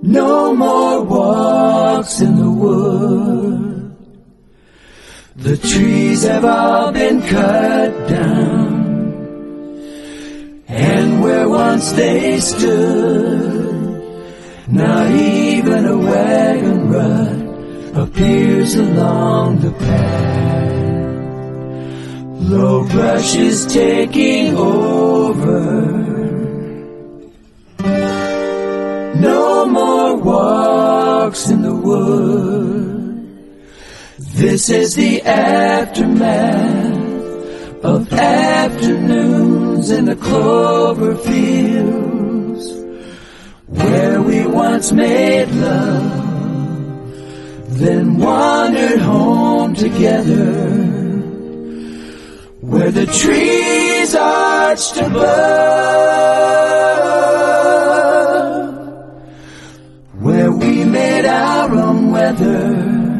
No more walks in the wood. The trees have all been cut down, and where once they stood, not even a wagon rut appears along the path. Low brush is taking over. No more walks in the wood. This is the aftermath of afternoons in the clover fields, where we once made love, then wandered home together, where the trees arched above, where we made our own weather,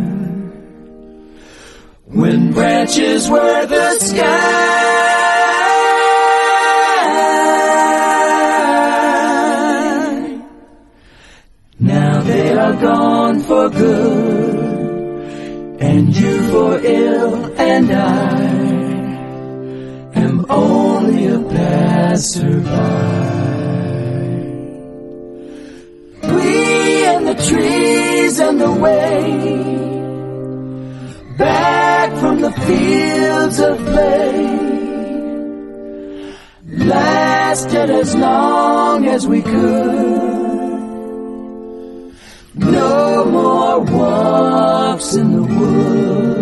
when branches were the sky. Now they are gone for good, and you for ill, and I am only a passerby. We and the trees and the way, back from the fields of play, lasted as long as we could. No more walks in the woods.